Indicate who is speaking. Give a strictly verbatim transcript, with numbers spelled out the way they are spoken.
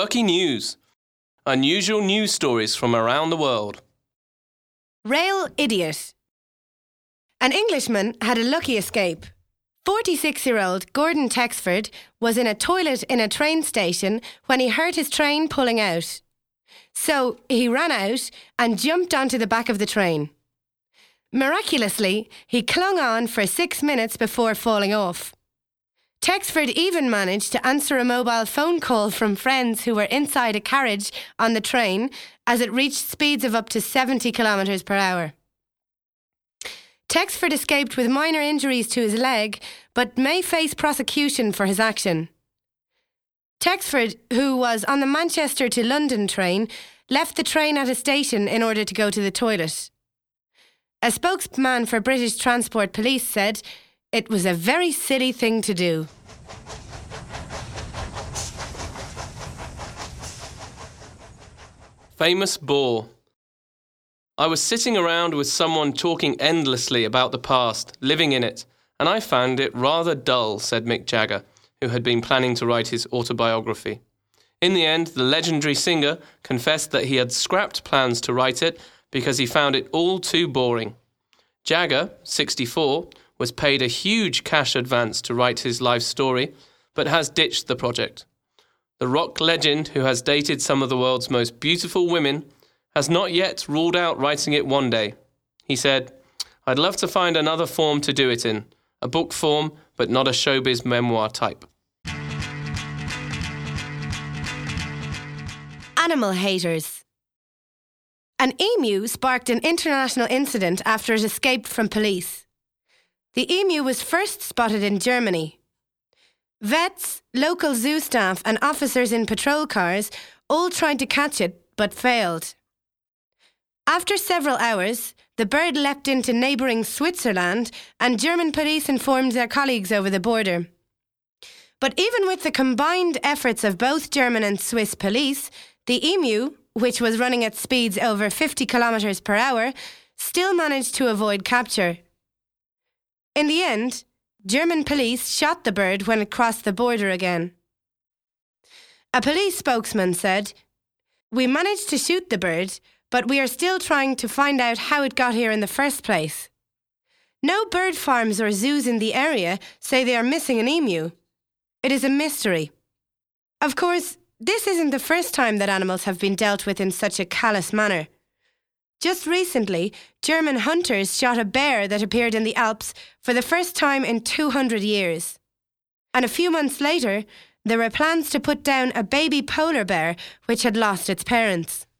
Speaker 1: Quirky News. Unusual news stories from around the world.
Speaker 2: Rail idiot. An Englishman had a lucky escape. forty-six-year-old Gordon Texford was in a toilet in a train station when he heard his train pulling out. So he ran out and jumped onto the back of the train. Miraculously, he clung on for six minutes before falling off. Texford even managed to answer a mobile phone call from friends who were inside a carriage on the train as it reached speeds of up to seventy kilometres per hour. Texford escaped with minor injuries to his leg, but may face prosecution for his action. Texford, who was on the Manchester to London train, left the train at a station in order to go to the toilet. A spokesman for British Transport Police said, "It was a very silly thing to do."
Speaker 1: Famous bore. I was sitting around with someone talking endlessly about the past, living in it, and I found it rather dull, said Mick Jagger, who had been planning to write his autobiography. In the end, the legendary singer confessed that he had scrapped plans to write it because he found it all too boring. Jagger, sixty-four, was paid a huge cash advance to write his life story, but has ditched the project. The rock legend, who has dated some of the world's most beautiful women, has not yet ruled out writing it one day. He said, "I'd love to find another form to do it in, a book form, but not a showbiz memoir type."
Speaker 2: Animal haters. An emu sparked an international incident after it escaped from police. The emu was first spotted in Germany. Vets, local zoo staff and officers in patrol cars all tried to catch it, but failed. After several hours, the bird leapt into neighbouring Switzerland and German police informed their colleagues over the border. But even with the combined efforts of both German and Swiss police, the emu, which was running at speeds over fifty kilometres per hour, still managed to avoid capture. In the end, German police shot the bird when it crossed the border again. A police spokesman said, "We managed to shoot the bird, but we are still trying to find out how it got here in the first place. No bird farms or zoos in the area say they are missing an emu. It is a mystery." Of course, this isn't the first time that animals have been dealt with in such a callous manner. Just recently, German hunters shot a bear that appeared in the Alps for the first time in two hundred years. And a few months later, there were plans to put down a baby polar bear which had lost its parents.